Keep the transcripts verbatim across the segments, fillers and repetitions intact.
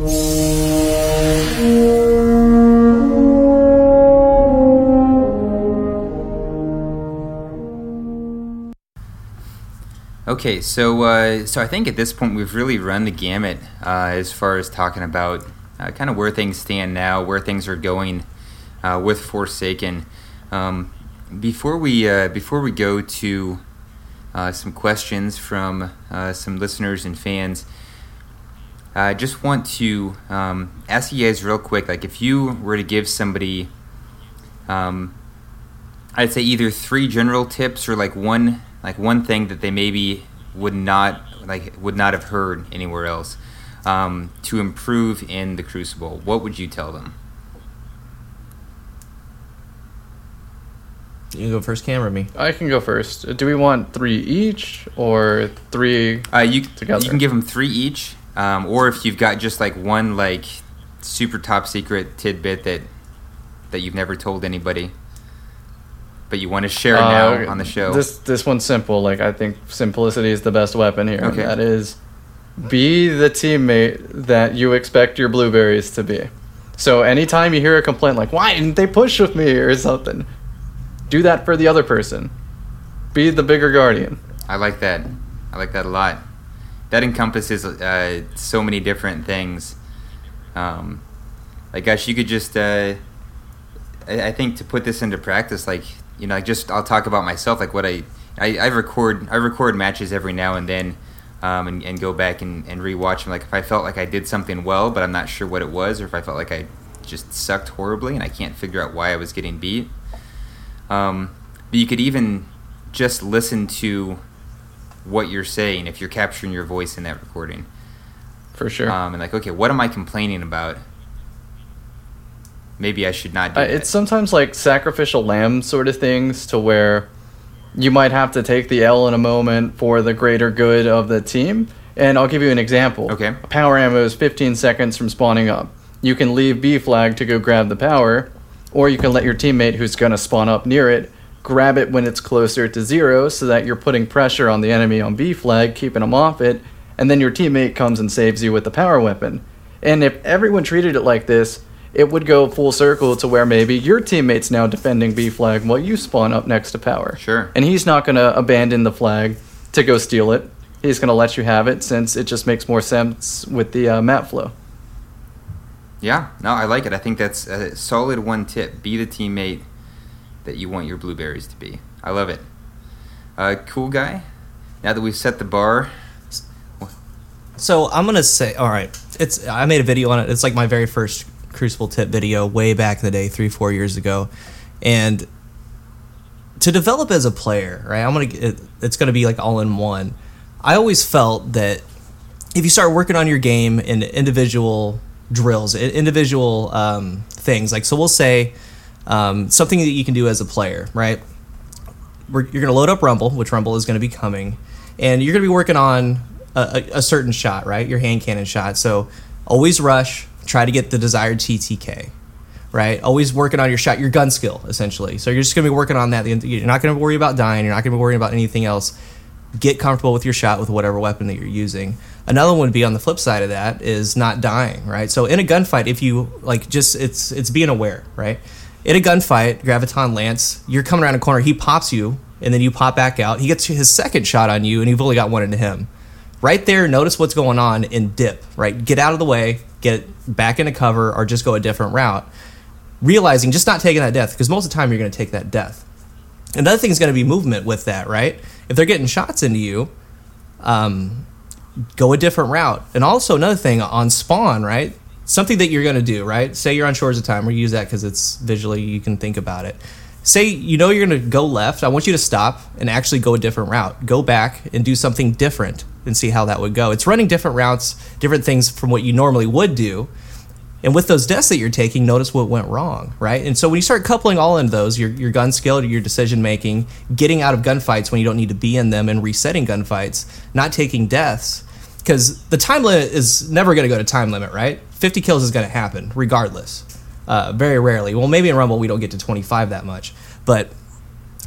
Okay, so uh, so I think at this point we've really run the gamut uh, as far as talking about uh, kind of where things stand now, where things are going uh, with Forsaken. Um, before we uh, before we go to uh, some questions from uh, some listeners and fans, I just want to um, ask you guys real quick, like if you were to give somebody, um, I'd say either three general tips or like one. Like one thing that they maybe would not like would not have heard anywhere else um, to improve in the Crucible, what would you tell them? You can go first, Cam, or me? I can go first. Do we want three each or three uh, you, together? You can give them three each, um, or if you've got just like one like super top secret tidbit that that you've never told anybody, but you want to share it now uh, on the show. This this one's simple. Like I think simplicity is the best weapon here. Okay. That is, be the teammate that you expect your blueberries to be. So anytime you hear a complaint like, why didn't they push with me or something, do that for the other person. Be the bigger guardian. I like that. I like that a lot. That encompasses uh, so many different things. Um, like, gosh, you could just, uh, I, I think to put this into practice, like, you know, just I'll talk about myself, like what I, I, I record I record matches every now and then um, and, and go back and, and rewatch them. Like if I felt like I did something well, but I'm not sure what it was, or if I felt like I just sucked horribly and I can't figure out why I was getting beat. Um, but you could even just listen to what you're saying if you're capturing your voice in that recording. For sure. Um, and like, okay, what am I complaining about? Maybe I should not do uh, that. It's sometimes like sacrificial lamb sort of things to where you might have to take the L in a moment for the greater good of the team. And I'll give you an example. Okay. Power ammo is fifteen seconds from spawning up. You can leave B flag to go grab the power, or you can let your teammate who's going to spawn up near it grab it when it's closer to zero so that you're putting pressure on the enemy on B flag, keeping them off it, and then your teammate comes and saves you with the power weapon. And if everyone treated it like this, it would go full circle to where maybe your teammate's now defending B flag while you spawn up next to power. Sure. And he's not going to abandon the flag to go steal it. He's going to let you have it since it just makes more sense with the uh, map flow. Yeah, no, I like it. I think that's a solid one tip. Be the teammate that you want your blueberries to be. I love it. Uh, cool guy. Now that we've set the bar. So I'm going to say, all right, it's I made a video on it. It's like my very first Crucible tip video way back in the day, three, four years ago. And to develop as a player, right, I'm gonna it, it's going to be like all in one. I always felt that if you start working on your game in individual drills, individual um, things, like, so we'll say um, something that you can do as a player, right? We're, you're going to load up Rumble, which Rumble is going to be coming, and you're going to be working on a, a, a certain shot, right? Your hand cannon shot. So always rush, try to get the desired T T K, right? Always working on your shot, your gun skill, essentially. So you're just going to be working on that. You're not going to worry about dying. You're not going to be worrying about anything else. Get comfortable with your shot with whatever weapon that you're using. Another one would be on the flip side of that is not dying, right? So in a gunfight, if you, like, just, it's it's being aware, right? In a gunfight, Graviton Lance, you're coming around a corner, he pops you, and then you pop back out. He gets his second shot on you, and you've only got one into him. Right there, notice what's going on and dip, right? Get out of the way, get back into cover, or just go a different route. Realizing, just not taking that death, because most of the time you're going to take that death. Another thing is going to be movement with that, right? If they're getting shots into you, um, go a different route. And also another thing on spawn, right? Something that you're going to do, right? Say you're on Shores of Time. We use that because it's visually, you can think about it. Say you know you're going to go left. I want you to stop and actually go a different route. Go back and do something different and see how that would go. It's running different routes, different things from what you normally would do. And with those deaths that you're taking, notice what went wrong, right? And so when you start coupling all in those, your your gun skill, your decision making, getting out of gunfights when you don't need to be in them, and resetting gunfights, not taking deaths, because the time limit is never going to go to time limit, right? fifty kills is going to happen regardless. Uh, very rarely. Well, maybe in Rumble we don't get to twenty-five that much, but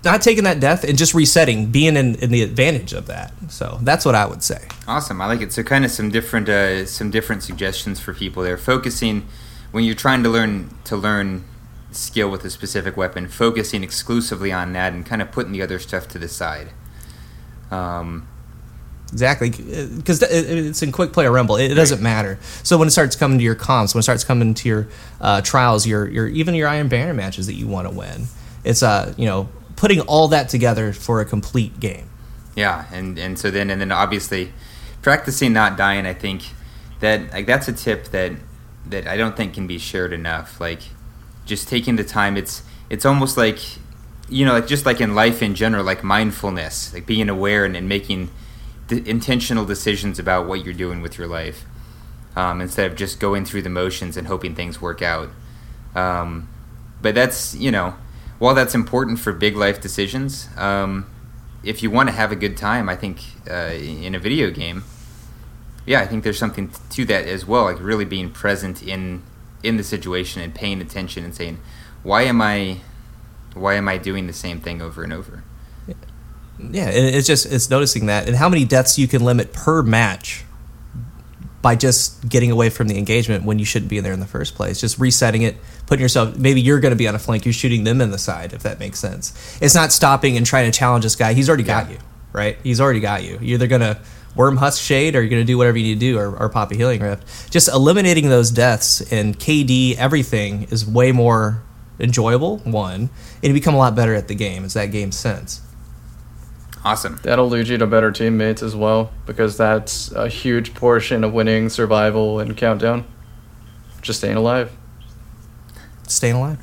not taking that death and just resetting, being in, in the advantage of that. So that's what I would say. Awesome, I like it. So kind of some different uh, some different suggestions for people there. Focusing when you're trying to learn to learn skill with a specific weapon, focusing exclusively on that and kind of putting the other stuff to the side. Um, exactly, because it's in quick play or rumble. It, it doesn't matter. So when it starts coming to your comps, when it starts coming to your uh, trials, your your even your Iron Banner matches that you want to win, it's uh you know putting all that together for a complete game. Yeah, and, and so then and then obviously practicing not dying. I think that like that's a tip that that I don't think can be shared enough. Like just taking the time. It's it's almost like, you know, like just like in life in general, like mindfulness, like being aware and, and making the intentional decisions about what you're doing with your life, um, instead of just going through the motions and hoping things work out. Um, but that's, you know, while that's important for big life decisions, um, if you want to have a good time, I think uh, in a video game, yeah, I think there's something to that as well, like really being present in in the situation and paying attention and saying, why am I why am I doing the same thing over and over? Yeah, and it's just it's noticing that and how many deaths you can limit per match by just getting away from the engagement when you shouldn't be in there in the first place. Just resetting it, putting yourself, maybe you're going to be on a flank, you're shooting them in the side, if that makes sense. It's not stopping and trying to challenge this guy. He's already got Yeah. you, right? He's already got you. You're either going to Worm Husk Shade or you're going to do whatever you need to do or, or pop a Healing Rift. Just eliminating those deaths and K D, everything is way more enjoyable, one, and you become a lot better at the game. It's that game sense. Awesome. That'll lead you to better teammates as well, because that's a huge portion of winning survival and countdown. Just staying alive. Staying alive.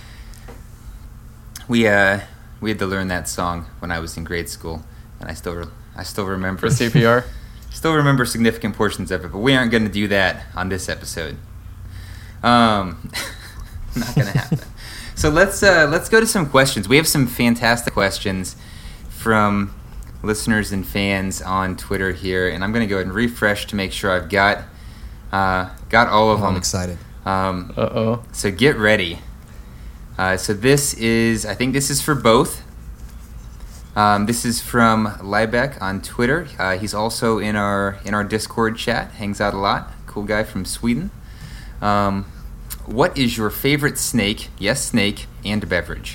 We uh we had to learn that song when I was in grade school, and I still re- I still remember For C P R. still remember significant portions of it, but we aren't going to do that on this episode. Um, not going to happen. So let's uh, let's go to some questions. We have some fantastic questions from listeners and fans on Twitter here, and I'm going to go ahead and refresh to make sure I've got uh, got all of Oh, them. I'm excited. Um, Uh-oh. so get ready. Uh, so this is, I think this is for both. Um, this is from Liebeck on Twitter. Uh, he's also in our in our Discord chat. Hangs out a lot. Cool guy from Sweden. Um, what is your favorite snake? Yes, snake and beverage.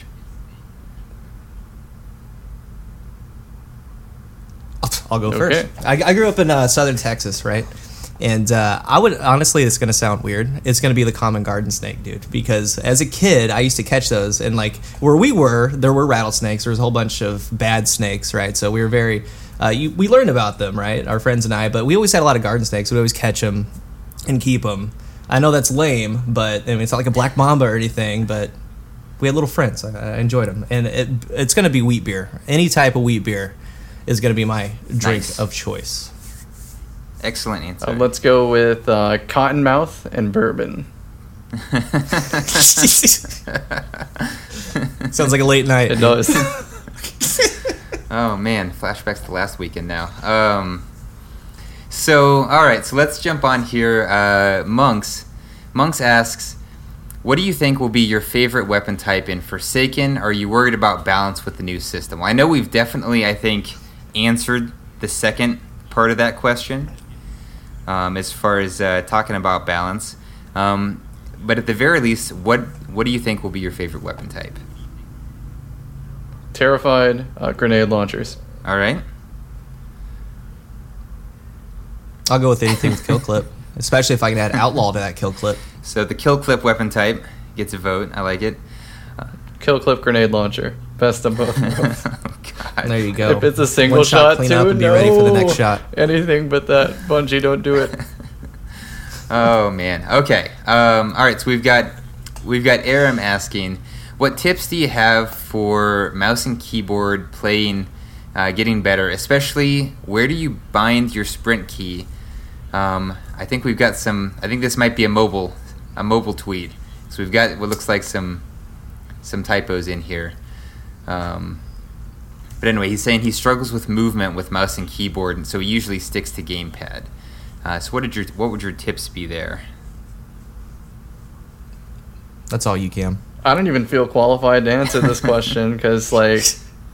I'll go Okay. first. I, I grew up in uh, southern Texas, right? And uh, I would, honestly, it's going to sound weird. It's going to be the common garden snake, dude. Because as a kid, I used to catch those. And, like, where we were, there were rattlesnakes. There was a whole bunch of bad snakes, right? So we were very, uh, you, we learned about them, right? Our friends and I. But we always had a lot of garden snakes. We'd always catch them and keep them. I know that's lame, but I mean, it's not like a black mamba or anything. But we had little friends. I, I enjoyed them. And it, it's going to be wheat beer. Any type of wheat beer is going to be my drink Nice. of choice. Excellent answer. Uh, let's go with uh, Cottonmouth and bourbon. Sounds like a late night. It does. Oh man, flashbacks to last weekend now. Um, so all right, so let's jump on here. Uh, Monks, Monks asks, what do you think will be your favorite weapon type in Forsaken? Are you worried about balance with the new system? Well, I know we've definitely, I think, answered the second part of that question, um, as far as uh, talking about balance. Um, but at the very least, what what do you think will be your favorite weapon type? Terrified uh, grenade launchers. All right. I'll go with anything with kill clip, especially if I can add outlaw to that kill clip. So the kill clip weapon type gets a vote. I like it. Kill clip grenade launcher. Best of both worlds. Oh, God. There you go. If it's a single One shot, shot, clean too, up and be no. ready for the next shot. Anything but that. Bungie, don't do it. Oh man. Okay. Um, all right. So we've got we've got Aram asking, what tips do you have for mouse and keyboard playing, uh, getting better? Especially, where do you bind your sprint key? Um, I think we've got some. I think this might be a mobile a mobile tweet. So we've got what looks like some some typos in here. Um, but anyway, he's saying he struggles with movement with mouse and keyboard, and so he usually sticks to gamepad. Uh, so what did your what would your tips be there? That's all you can. I don't even feel qualified to answer this question because, like,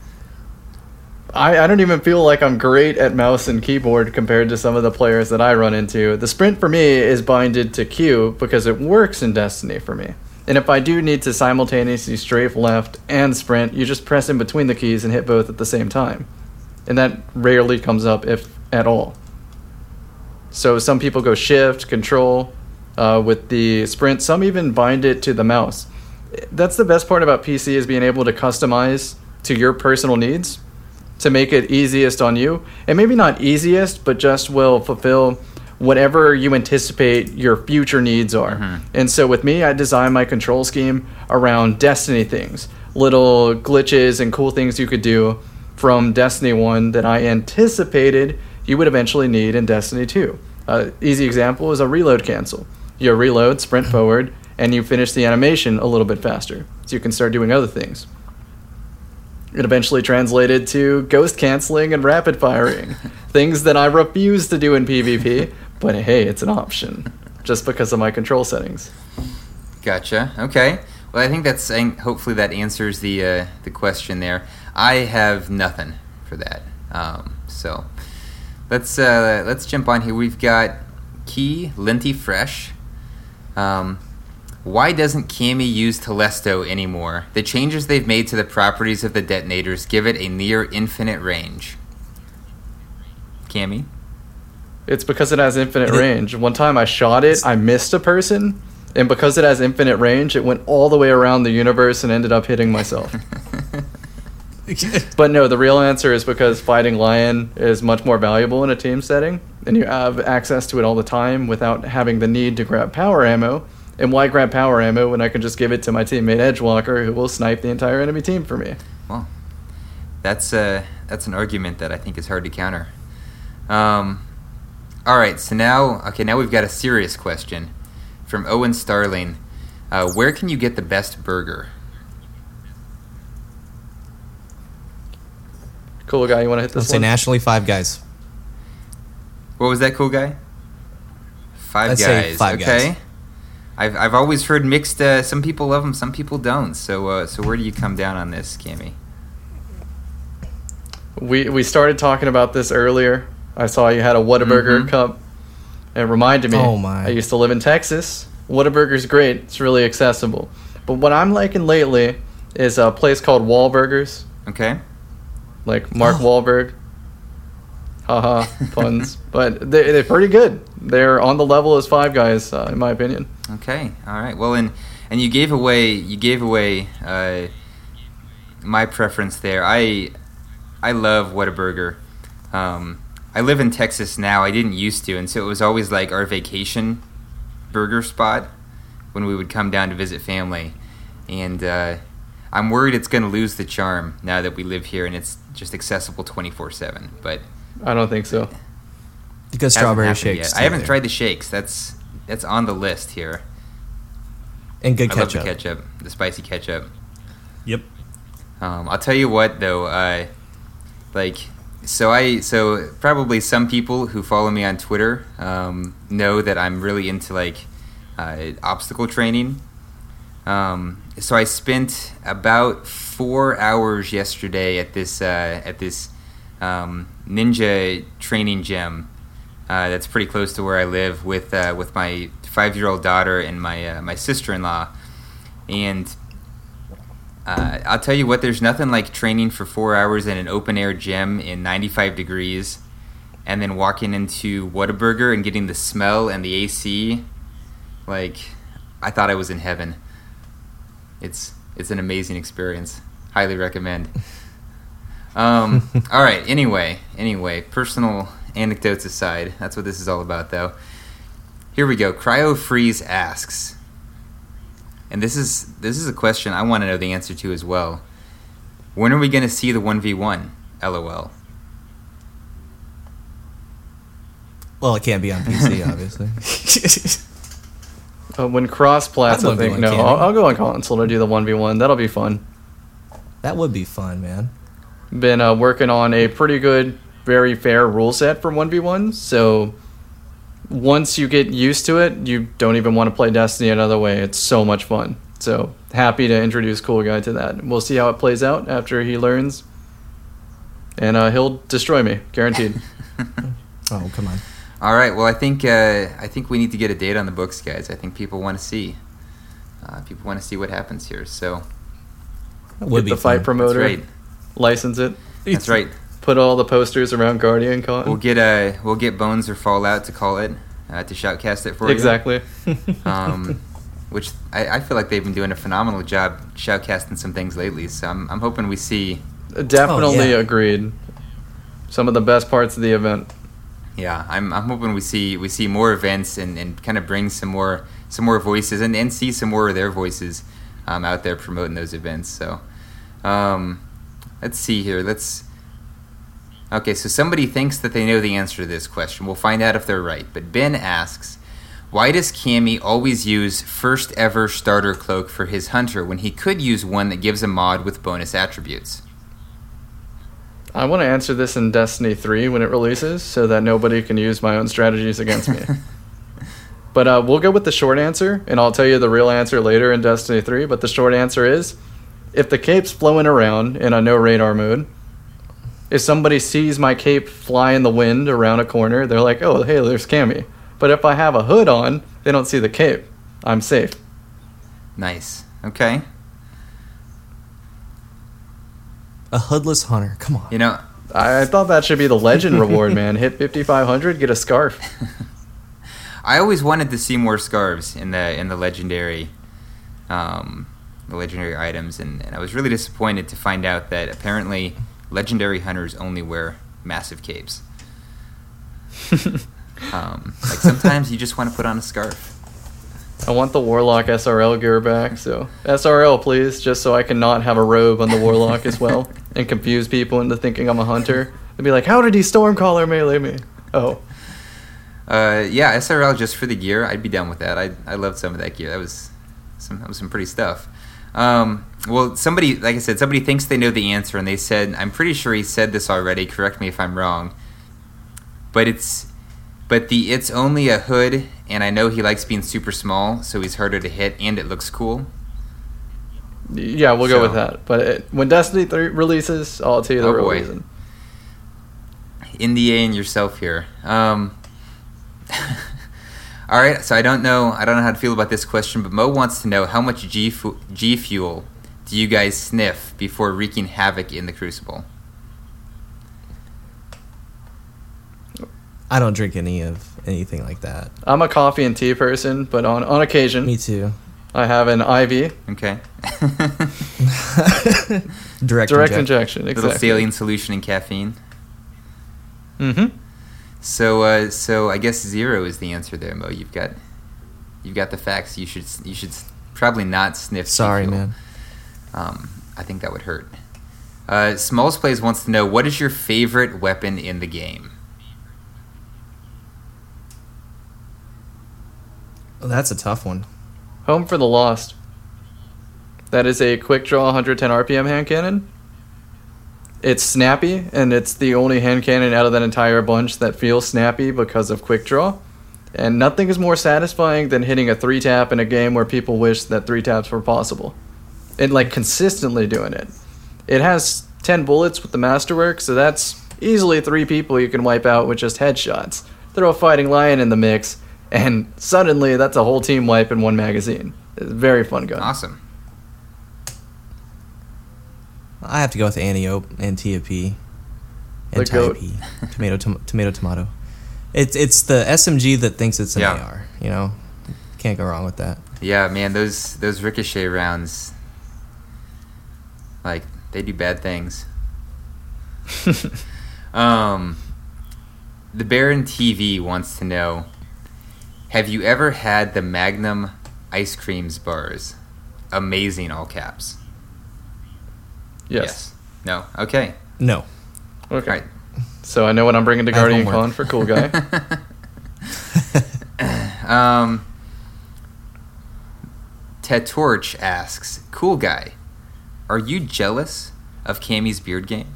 I, I don't even feel like I'm great at mouse and keyboard compared to some of the players that I run into. The sprint for me is binded to Q because it works in Destiny for me. And if I do need to simultaneously strafe left and sprint, you just press in between the keys and hit both at the same time. And that rarely comes up, if at all. So some people go shift, control uh, with the sprint. Some even bind it to the mouse. That's the best part about P C, is being able to customize to your personal needs to make it easiest on you. And maybe not easiest, but just will fulfill whatever you anticipate your future needs are. Mm-hmm. And so with me, I design my control scheme around Destiny things, little glitches and cool things you could do from Destiny one that I anticipated you would eventually need in Destiny two. Uh, easy example is a reload cancel. You reload, sprint forward, and you finish the animation a little bit faster, so you can start doing other things. It eventually translated to ghost canceling and rapid firing, things that I refuse to do in PvP, but hey, it's an option, just because of my control settings. Gotcha. Okay. Well, I think that's, I think hopefully that answers the uh, the question there. I have nothing for that. Um, so let's uh, let's jump on here. We've got Key Linty Fresh. Um, Why doesn't Cammy use Telesto anymore? The changes they've made to the properties of the detonators give it a near infinite range. Cammy? It's because it has infinite range. One time I shot it, I missed a person, and because it has infinite range, it went all the way around the universe and ended up hitting myself. But no, the real answer is because fighting Lion is much more valuable in a team setting, and you have access to it all the time without having the need to grab power ammo. And why grab power ammo when I can just give it to my teammate Edgewalker, who will snipe the entire enemy team for me? Well, that's uh, that's an argument that I think is hard to counter. Um, all right, so now, okay, now we've got a serious question from Owen Starling. Uh, where can you get the best burger? Cool guy, you want to hit this Let's say one? nationally, Five Guys. What was that, cool guy? Five I'd Guys. say Five okay. Guys. I've I've always heard mixed. Uh, some people love them, some people don't. So uh, so where do you come down on this, Cammy? We we started talking about this earlier. I saw you had a Whataburger Mm-hmm. cup. It reminded me. Oh, my. I used to live in Texas. Whataburger's great. It's really accessible. But what I'm liking lately is a place called Wahlburgers, Okay. like Mark Oh. Wahlberg. Haha, puns. But they, they're pretty good. They're on the level as Five Guys, uh, in my opinion. Okay. All right. Well, and and you gave away you gave away uh, my preference there. I I love Whataburger. Um, I live in Texas now. I didn't used to, and so it was always like our vacation burger spot when we would come down to visit family. And uh, I'm worried it's going to lose the charm now that we live here and it's just accessible twenty-four seven. But I don't think so. Because hasn't strawberry happened shakes. yet. I haven't too. tried the shakes. That's that's on the list here. And good I ketchup. love the ketchup, the spicy ketchup. Yep. Um, I'll tell you what, though, uh, like, so I, so probably some people who follow me on Twitter um, know that I'm really into like uh, obstacle training. Um, so I spent about four hours yesterday at this uh, at this um, ninja training gym uh, that's pretty close to where I live with uh, with my five-year-old daughter and my uh, my sister-in-law, and uh, I'll tell you what, there's nothing like training for four hours in an open-air gym in ninety-five degrees, and then walking into Whataburger and getting the smell and the A C. Like, I thought I was in heaven. It's it's an amazing experience. Highly recommend. Um, all right. Anyway, anyway, personal anecdotes aside, that's what this is all about, though. Here we go. Cryo Freeze asks, and this is this is a question I want to know the answer to as well. When are we going to see the one v one? LOL. Well, it can't be on P C, obviously. Uh, when cross-plat's I'd a one v thing, one no, Cammy. I'll, I'll go on console to do the one v one. That'll be fun. That would be fun, man. Been uh, working on a pretty good, very fair rule set for one v one, so once you get used to it, you don't even want to play Destiny another way. It's so much fun. So happy to introduce Cool Guy to that. We'll see how it plays out after he learns and uh, he'll destroy me, guaranteed. Oh, come on. All right. Well, I think uh, I think we need to get a date on the books, guys. I think people want to see. Uh, people want to see what happens here. So That would Get be the fight fun. promoter, that's right. license it, That's right. put all the posters around Guardian Con. We'll get uh, we'll get Bones or Fallout to call it uh, to shoutcast it for exactly. you. Um, which I, I feel like they've been doing a phenomenal job shoutcasting some things lately. So I'm I'm hoping we see. Definitely Oh, yeah. agreed. Some of the best parts of the event. Yeah, I'm I'm hoping we see we see more events and, and kind of bring some more some more voices and, and see some more of their voices um, out there promoting those events. So um, let's see here. Let's okay. So somebody thinks that they know the answer to this question. We'll find out if they're right. But Ben asks, why does Cammy always use first ever starter cloak for his hunter when he could use one that gives a mod with bonus attributes? I want to answer this in Destiny three when it releases so that nobody can use my own strategies against me. But uh, we'll go with the short answer, and I'll tell you the real answer later in Destiny three. But the short answer is, if the cape's flowing around in a no radar mode, if somebody sees my cape fly in the wind around a corner, they're like, oh, hey, there's Cammy. But if I have a hood on, they don't see the cape. I'm safe. Nice. Okay. A hoodless hunter. Come on. You know, I, I thought that should be the legend reward, man. Hit fifty-five hundred, get a scarf. I always wanted to see more scarves in the in the legendary, um, the legendary items, and, and I was really disappointed to find out that apparently legendary hunters only wear massive capes. um, like sometimes you just want to put on a scarf. I want the Warlock S R L gear back, so S R L, please, just so I can not have a robe on the Warlock as well and confuse people into thinking I'm a hunter. They'd be like, how did he Stormcaller melee me? Oh. Uh, yeah, S R L just for the gear, I'd be down with that. I I loved some of that gear. That was some that was some pretty stuff. Um, well, somebody, like I said, somebody thinks they know the answer, and they said, I'm pretty sure he said this already. Correct me if I'm wrong. But it's, but the it's only a hood, and I know he likes being super small, so he's harder to hit, and it looks cool. Yeah, we'll go So- with that. But it, when Destiny three releases, I'll tell you the Oh, real boy. reason. India and yourself here. Um, all right, so I don't know. I don't know how to feel about this question, but Mo wants to know how much G, fu- G fuel do you guys sniff before wreaking havoc in the Crucible? I don't drink any of anything like that. I'm a coffee and tea person, but on, on occasion, Me too. I have an I V, Okay. Direct, direct inject. injection. Little Exactly. saline solution in caffeine. Mm-hmm. So, uh, so I guess zero is the answer there, Mo. You've got, you've got the facts. You should, you should probably not sniff. G Sorry, fuel. man. Um, I think that would hurt. Uh, Smalls Plays wants to know, what is your favorite weapon in the game? Oh, that's a tough one. Home for the Lost. That is a quick draw one hundred ten R P M hand cannon. It's snappy, and it's the only hand cannon out of that entire bunch that feels snappy because of quick draw. And nothing is more satisfying than hitting a three tap in a game where people wish that three taps were possible. And like consistently doing it. It has ten bullets with the masterwork, so that's easily three people you can wipe out with just headshots. Throw a Fighting Lion in the mix, and suddenly that's a whole team wipe in one magazine. It's a very fun gun. Awesome. I have to go with Antiope, Antiope, The goat. Antiope, tomato, tom- tomato, tomato. It's it's the S M G that thinks it's an Yeah. A R. You know, can't go wrong with that. Yeah, man, those those ricochet rounds, like, they do bad things. um, the Baron T V wants to know, have you ever had the Magnum ice creams bars? Amazing, all caps. Yes. No? Okay. No. Okay. All right. So I know what I'm bringing to I have Guardian homework. Con for Cool Guy. um, Tetorch asks, Cool Guy, are you jealous of Cammy's beard game?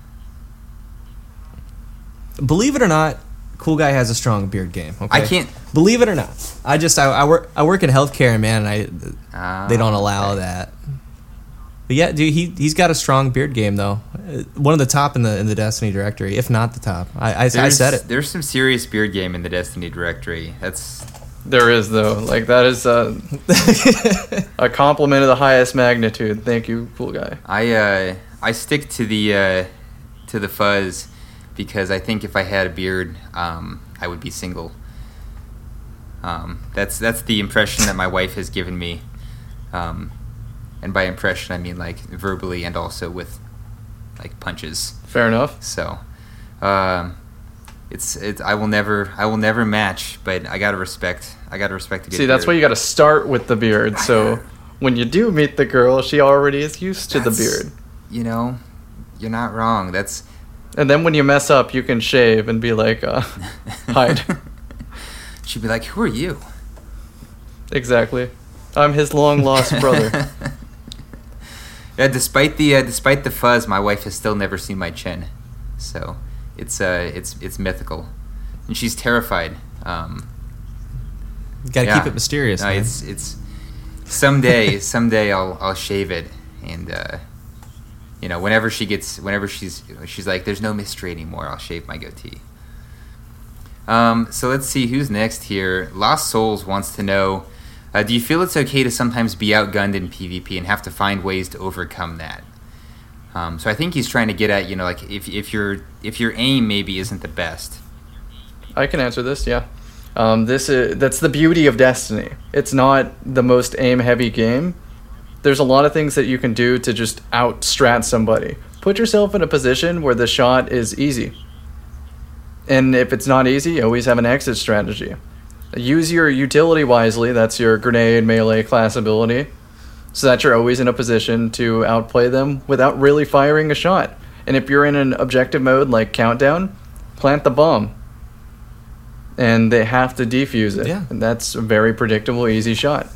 Believe it or not, Cool Guy has a strong beard game. Okay? I can't... Believe it or not. I just I, I work I work in healthcare, man, and I Ah, they don't allow okay. that. But yeah, dude, he he's got a strong beard game though. Uh, One of the top in the in the Destiny directory, if not the top. I I, I There's- said it. There's some serious beard game in the Destiny directory. That's There is though, like that is uh, a compliment of the highest magnitude. Thank you, cool guy. I uh, I stick to the uh, to the fuzz because I think if I had a beard, um, I would be single. Um, that's that's the impression that my wife has given me, um, and by impression I mean like verbally and also with like punches. Fair enough. So, um, it's it's I will never I will never match, but I gotta respect I gotta respect a good See, that's why beard. you got to start with the beard. So when you do meet the girl, she already is used to the That's- beard. You know, you're not wrong. That's And then when you mess up, you can shave and be like, uh, hide. She'd be like, "Who are you?" Exactly. I'm his long lost brother. Yeah, despite the uh, despite the fuzz, my wife has still never seen my chin, so it's uh it's it's mythical, and she's terrified. Um, Got to yeah. keep it mysterious. No, man. it's it's someday someday I'll I'll shave it, and uh, you know whenever she gets whenever she's she's like, "There's no mystery anymore," I'll shave my goatee. Um, so let's see who's next here. Lost Souls wants to know, uh, do you feel it's okay to sometimes be outgunned in PvP and have to find ways to overcome that? Um, so I think he's trying to get at, you know, like if if your if your aim maybe isn't the best. I can answer this, yeah. Um, this is that's the beauty of Destiny. It's not the most aim-heavy game. There's a lot of things that you can do to just outstrat somebody. Put yourself in a position where the shot is easy. And if it's not easy, always have an exit strategy. Use your utility wisely. That's your grenade melee class ability, so that you're always in a position to outplay them without really firing a shot. And if you're in an objective mode like Countdown, plant the bomb. And they have to defuse it. Yeah. And that's a very predictable, easy shot.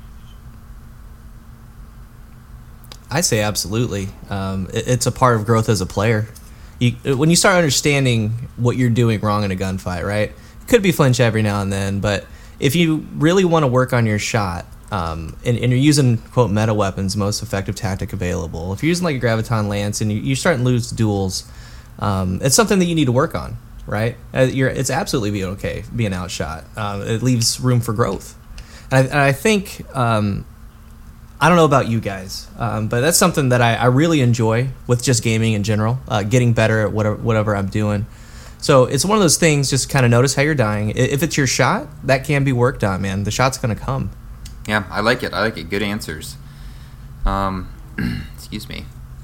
I say absolutely. Um, it, it's a part of growth as a player. You, when you start understanding what you're doing wrong in a gunfight, right? It could be flinch every now and then, but if you really want to work on your shot, um, and, and you're using, quote, meta weapons, most effective tactic available, if you're using like a Graviton Lance and you, you're starting to lose duels, um, it's something that you need to work on, right? Uh, you're, it's absolutely being okay being outshot. Um, it leaves room for growth. And I, and I think... Um, I don't know about you guys, um, but that's something that I, I really enjoy with just gaming in general, uh, getting better at whatever, whatever I'm doing. So it's one of those things, just kind of notice how you're dying. I- If it's your shot, that can be worked on, man. The shot's going to come. Yeah, I like it. I like it. Good answers. Um, excuse me.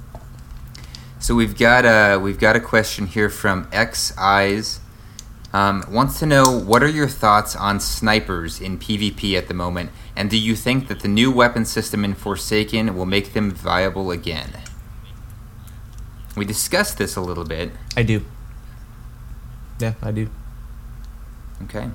So we've got a we've got a question here from X Eyes. Um, wants to know, what are your thoughts on snipers in PvP at the moment, and do you think that the new weapon system in Forsaken will make them viable again? We discussed this a little bit. I do. Yeah, I do. Okay.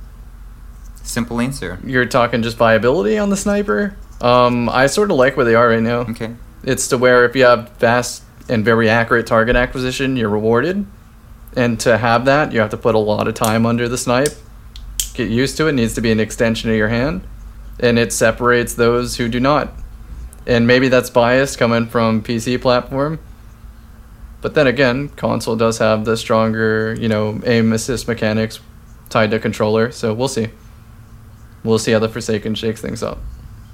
Simple answer. You're talking just viability on the sniper? Um, I sort of like where they are right now. Okay. It's to where if you have fast and very accurate target acquisition, you're rewarded. And to have that, you have to put a lot of time under the snipe. Get used to it. It needs to be an extension of your hand. And it separates those who do not. And maybe that's biased coming from P C platform. But then again, console does have the stronger, you know, aim assist mechanics tied to controller. So we'll see. We'll see how the Forsaken shakes things up.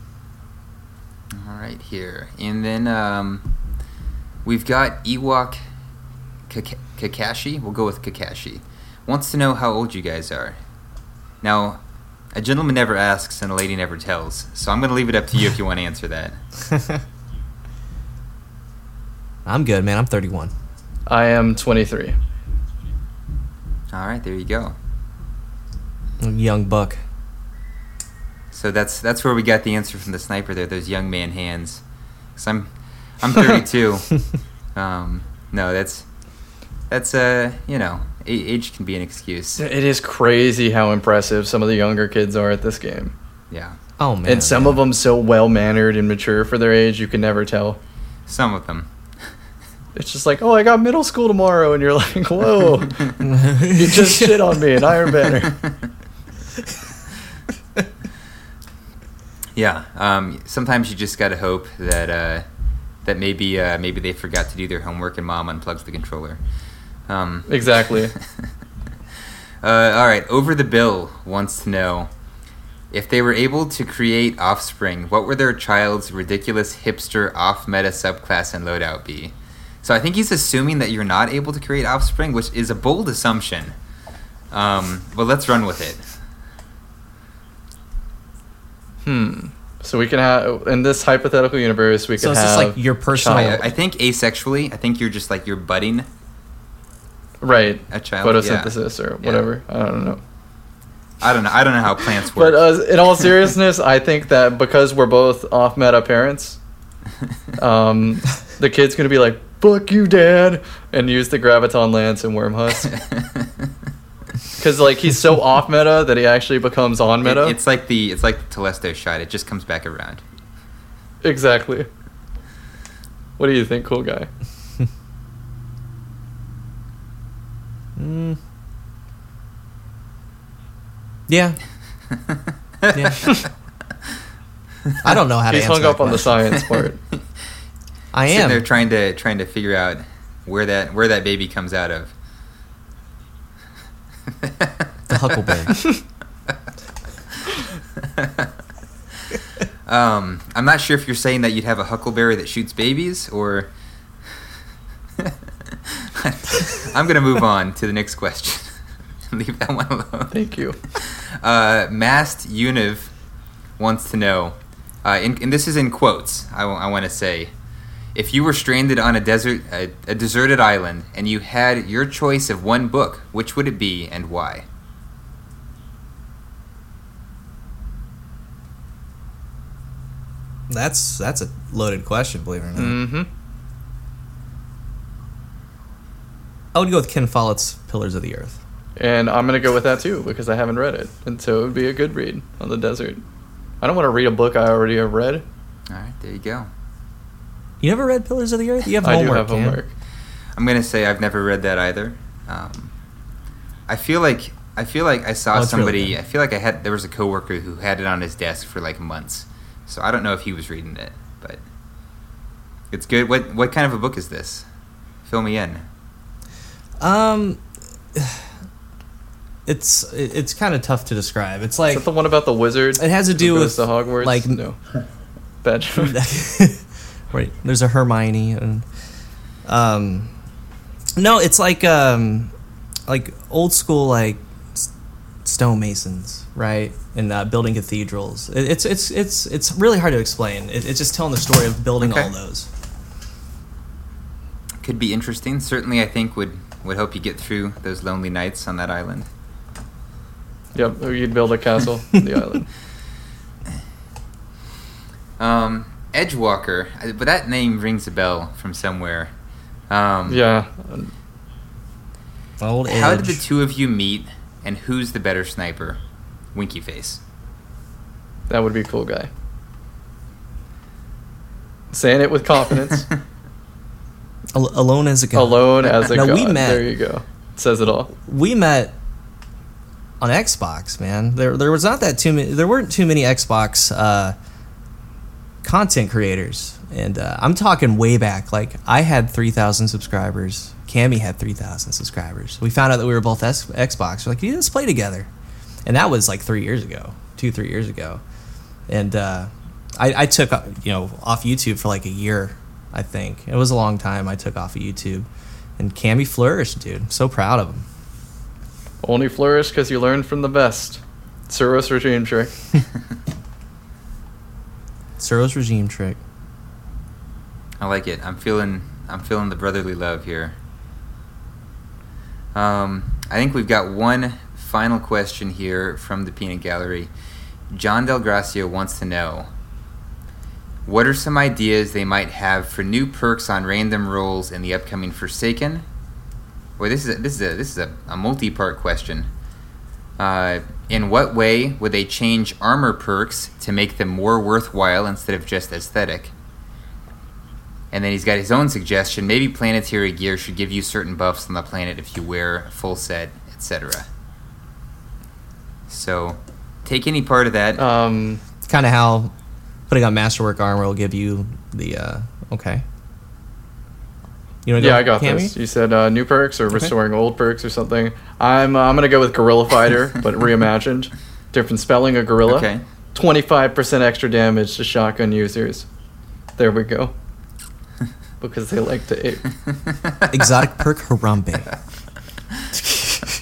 All right, here. And then um, we've got Ewok Kak- Kakashi. We'll go with Kakashi. Wants to know how old you guys are. Now, a gentleman never asks and a lady never tells, so I'm going to leave it up to you if you want to answer that. I'm good, man. I'm thirty-one. I am twenty-three. All right, there you go. I'm a young buck. So that's that's where we got the answer from the sniper there, those young man hands. 'Cause I'm I'm thirty-two. um, no, that's that's uh you know, a- age can be an excuse. It is crazy how impressive some of the younger kids are at this game. Yeah, Oh, man. And some man. of them so well-mannered and mature for their age, you can never tell. some of them. It's just like, oh, I got middle school tomorrow, and you're like, whoa, you just shit on me in Iron Banner. Yeah, um, sometimes you just gotta hope that uh, that maybe uh, maybe they forgot to do their homework and mom unplugs the controller. Um, Exactly. uh, all right, Over the Bill wants to know, if they were able to create offspring, what would their child's ridiculous hipster off-meta subclass and loadout be? So I think he's assuming that you're not able to create offspring, which is a bold assumption. Um, but let's run with it. Hmm. So we can have, in this hypothetical universe, we So can it's just have like your personal. child. I, I think asexually, I think you're just like you're budding right a child. photosynthesis or whatever. I don't know. Yeah. I don't know. I don't know how plants work. But uh, in all seriousness, I think that because we're both off meta parents, um, the kid's gonna be like, "Fuck you, Dad," and use the graviton lance and worm husk. Because like he's so off meta that he actually becomes on meta. It, it's like the it's like the Telesto shot. It just comes back around. Exactly. What do you think, cool guy? Mm. Yeah. Yeah. I don't know how to He's answer hung that up on the question. science part. I Sitting am. there trying to trying to figure out where that where that baby comes out of. The huckleberry. um, I'm not sure if you're saying that you'd have a huckleberry that shoots babies, or I'm gonna move on to the next question. Leave that one alone. Thank you. Uh, Mast Univ wants to know, uh, and, and this is in quotes, I, w- I want to say, if you were stranded on a desert, a, a deserted island, and you had your choice of one book, which would it be and why? That's that's a loaded question, believe it or not. Mm-hmm. I would go with Ken Follett's Pillars of the Earth. And I'm gonna go with that too because I haven't read it, and so it would be a good read on the desert. I don't want to read a book I already have read. All right, there you go. You never read Pillars of the Earth? You have I homework, do have Cam. homework. I'm gonna say I've never read that either. Um, I feel like I feel like I saw Oh, it's really somebody. good. I feel like I had there was a coworker who had it on his desk for like months. So I don't know if he was reading it, but it's good. What what kind of a book is this? Fill me in. Um, it's it- it's kind of tough to describe. It's like Is that the one about the wizard? it has to who do goes with to Hogwarts. like No, bad joke. right. There's a Hermione and um, no, it's like um, like old school like s- stonemasons, right? And uh, building cathedrals. It, it's it's it's it's really hard to explain. It, it's just telling the story of building Okay. all those. Could be interesting. Certainly, I think would would help you get through those lonely nights on that island. Yep, you'd build a castle on the island. Um, Edgewalker, I- but that name rings a bell from somewhere. Um, Yeah, Old Edge. How did the two of you meet, and who's the better sniper? Winky face. that would be a cool guy. Saying it with confidence. Al- alone as a god. Alone as a No, god. we met- There you go. Says it all. We met on Xbox, man. There there was not that too many. There weren't too many Xbox uh, content creators, and uh, I'm talking way back. Like I had three thousand subscribers. Cammy had three thousand subscribers. We found out that we were both S- Xbox. We're like, yeah, let's play together, and that was like three years ago, two three years ago, and uh, I, I took uh, you know off YouTube for like a year. I think it was a long time. I took off of YouTube, and Cammy flourished, dude. I'm so proud of him. Only flourish because you learned from the best. Suros regime trick. Suro's regime trick. I like it. I'm feeling I'm feeling the brotherly love here. Um, I think we've got one final question here from the Peanut Gallery. John Del Gracio wants to know, what are some ideas they might have for new perks on random rolls in the upcoming Forsaken? Well, this is a, this is a, this is a, a multi-part question. Uh, in what way would they change armor perks to make them more worthwhile instead of just aesthetic? And then he's got his own suggestion. Maybe planetary gear should give you certain buffs on the planet if you wear a full set, et cetera. So, take any part of that. Um, It's kind of how putting on masterwork armor will give you the uh, okay. You want to Yeah, go, I got Cammy? this. You said uh, new perks or restoring old perks or something. I'm uh, I'm gonna go with Gorilla Fighter, but reimagined. Different spelling of gorilla. Okay. twenty-five percent extra damage to shotgun users. There we go. Because they like to ape. Exotic perk Harambe. Oh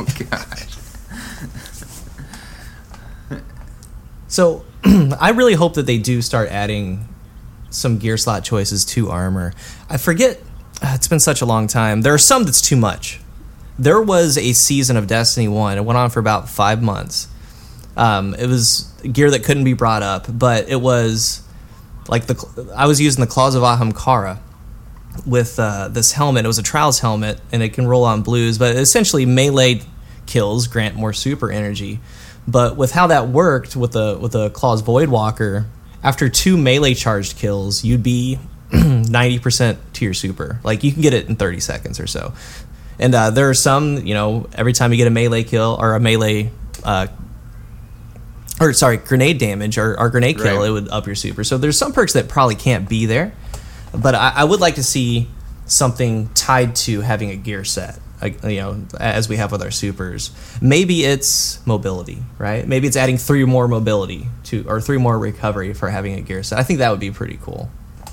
gosh. So I really hope that they do start adding some gear slot choices to armor. I forget, uh, it's been such a long time. There are some that's too much. There was a season of Destiny one. It went on for about five months. Um, it was gear that couldn't be brought up, but it was like the I was using the Claws of Ahamkara with uh, this helmet. It was a Trials helmet, and it can roll on blues, but essentially melee kills grant more super energy. But with how that worked with the with the Claws Voidwalker, after two melee charged kills, you'd be ninety percent to your super. Like, you can get it in thirty seconds or so. And uh, there are some, you know, every time you get a melee kill or a melee, uh, or sorry, grenade damage or, or grenade kill, Right. it would up your super. So there's some perks that probably can't be there. But I, I would like to see something tied to having a gear set, like, you know, as we have with our supers. Maybe it's mobility, right? Maybe it's adding three more mobility to, or three more recovery for having a gear set. I think that would be pretty cool.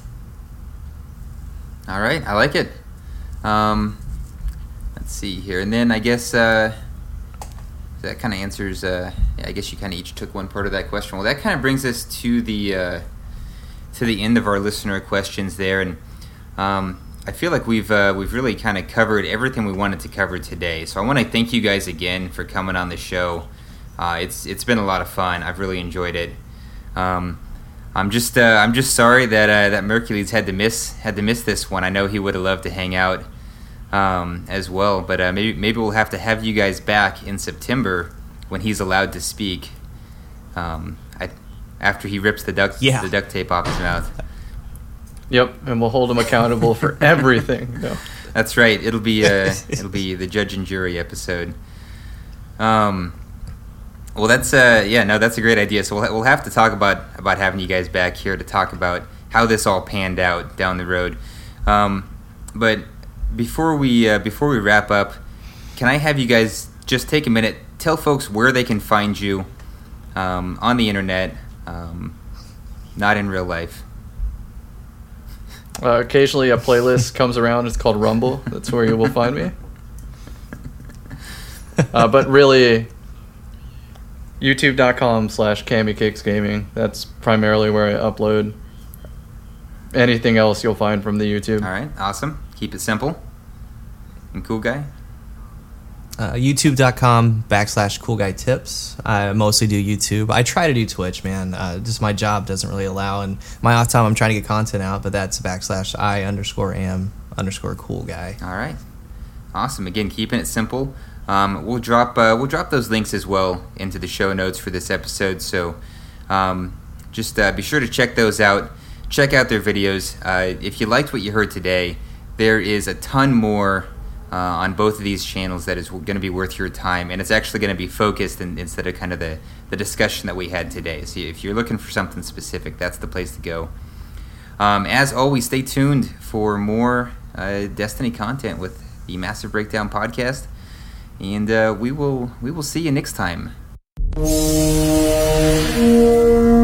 All right, I like it. Um, let's see here, and then I guess uh, that kind of answers. Uh, yeah, I guess you kind of each took one part of that question. Well, that kind of brings us to the uh, to the end of our listener questions there, and um, I feel like we've uh, we've really kind of covered everything we wanted to cover today. So I want to thank you guys again for coming on the show. Uh, it's it's been a lot of fun. I've really enjoyed it. Um, I'm just uh, I'm just sorry that uh, that Mercules had to miss had to miss this one. I know he would have loved to hang out um, as well, but uh, maybe maybe we'll have to have you guys back in September when he's allowed to speak. Um, I, after he rips the duct Yeah. the duct tape off his mouth. Yep, and we'll hold him accountable for everything. No. That's right. It'll be uh, it'll be the judge and jury episode. Um. Well, that's uh, yeah, no, that's a great idea. So we'll we'll have to talk about about having you guys back here to talk about how this all panned out down the road. Um, but before we uh, before we wrap up, can I have you guys just take a minute, tell folks where they can find you um, on the internet, um, not in real life. Uh, occasionally a playlist comes around. It's called Rumble. That's where you will find me. Uh, but really, youtube.com slash CammyCakesGaming. That's primarily where I upload. Anything else you'll find from the YouTube. All right, awesome. Keep it simple. And Cool Guy? Uh, YouTube.com backslash Cool Guy Tips. I mostly do YouTube. I try to do Twitch, man. Uh, just my job doesn't really allow. And my off time, I'm trying to get content out, but that's backslash I underscore am underscore Cool Guy. All right, awesome. Again, keeping it simple. Um, we'll drop uh, we'll drop those links as well into the show notes for this episode. So um, just uh, be sure to check those out. Check out their videos. Uh, if you liked what you heard today, there is a ton more uh, on both of these channels that is going to be worth your time, and it's actually going to be focused in, instead of kind of the, the discussion that we had today. So if you're looking for something specific, that's the place to go. Um, as always, stay tuned for more uh, Destiny content with the Massive Breakdown podcast. And uh, we will we will see you next time.